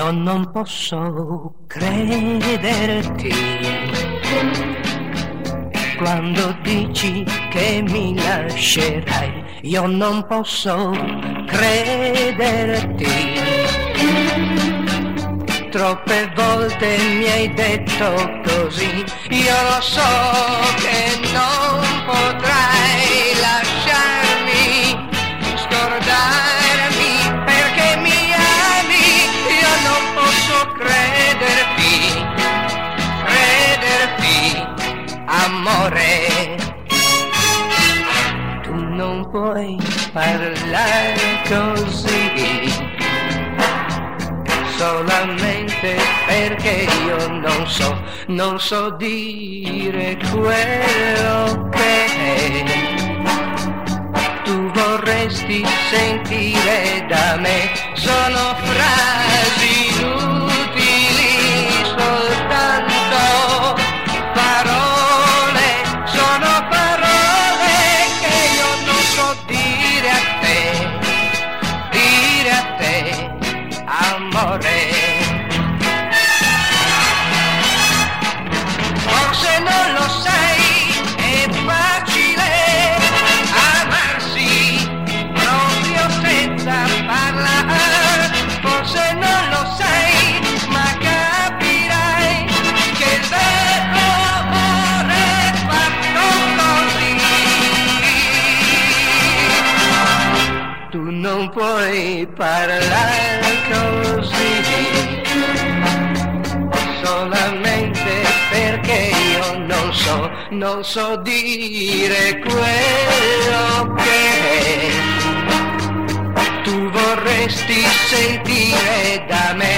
Io non posso crederti quando dici che mi lascerai. Io non posso crederti. Troppe volte mi hai detto così. Io lo so che non potrai lasciarmi, scordarmi perché mi ami. Io non posso crederti, amore. Tu non puoi parlare così, solamente perché io non so dire quello che tu vorresti sentire da me. Sono frasi inutili, soltanto parole, sono parole che io non so dire a te, amore. Forse non lo sai, è facile amarsi proprio senza parlare. Forse non lo sai, ma capirai che il vero amore è fatto così. Tu non puoi parlare così, solamente perché io non so dire quello che tu vorresti sentire da me.